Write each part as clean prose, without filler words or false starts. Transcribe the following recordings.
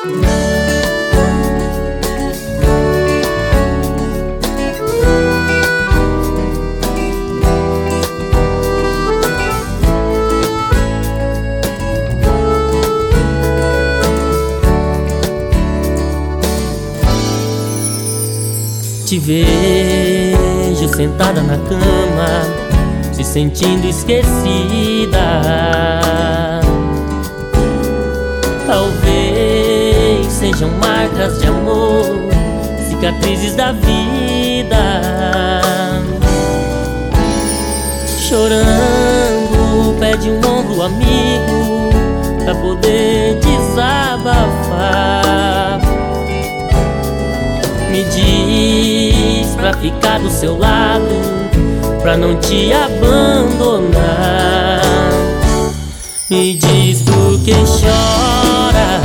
Te vejo sentada na cama, se sentindo esquecida. Talvez sejam marcas de amor, cicatrizes da vida. Chorando, pede um ombro amigo pra poder desabafar. Me diz pra ficar do seu lado, pra não te abandonar. Me diz por que chora,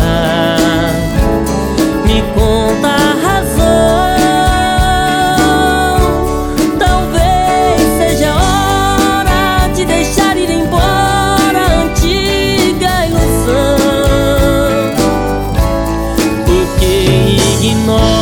me conta a razão. Talvez seja hora de deixar ir embora a antiga ilusão, porque ignora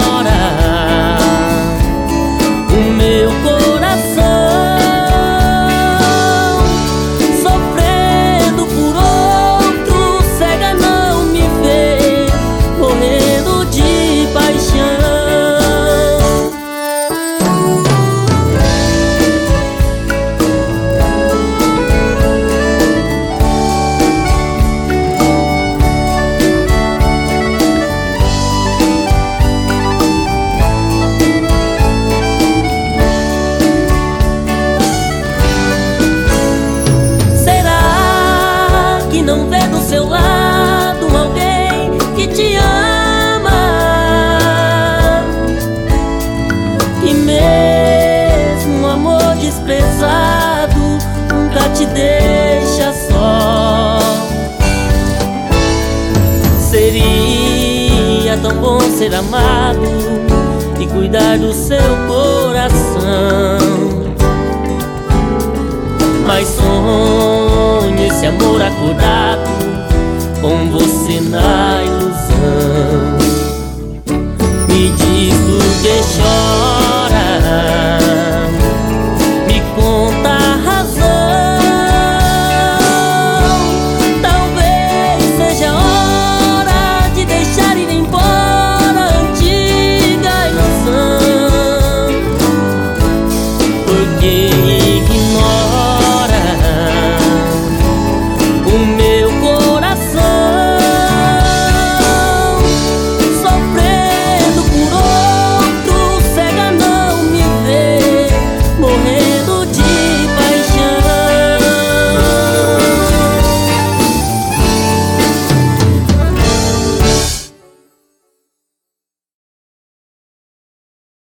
não vê do seu lado alguém que te ama, e mesmo um amor desprezado nunca te deixa só. Seria tão bom ser amado e cuidar do seu coração, mas sonho esse amor acordado com você na ilusão.